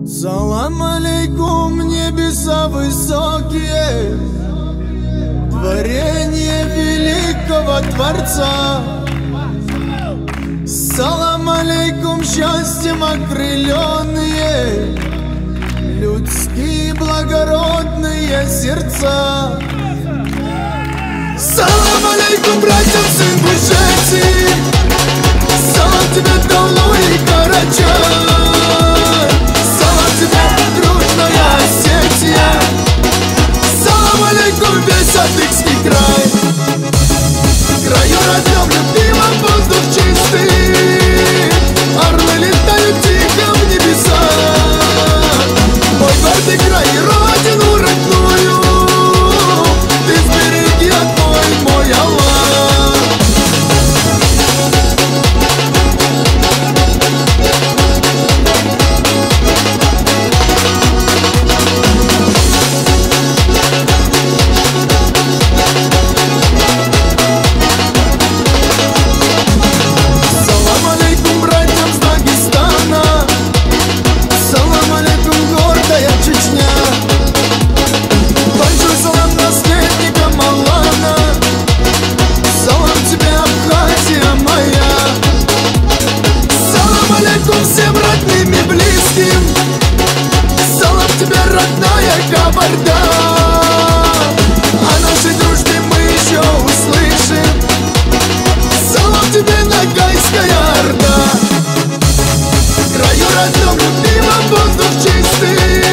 Салам алейкум, небеса высокие, творение великого Творца. Салам алейкум, счастьем окрыленные, людские благородные сердца. Салам алейкум, братьям, сын Бушети, салам тебе, Талу и Карачай. Салам тебе, дружная Осетия, салам алейкум, весь Адыгский край. В краю родном, любимом, воздух чистый, орлы летают тихо в небеса. Мой гордый край и родину родную ты сбереги, отмой, мой Аллах. Всем родным и близким, салам тебе, родная Кабарда. О нашей дружбе мы еще услышим. Салам тебе, Ногайская Орда. В краю родном, любимом, воздух чистый,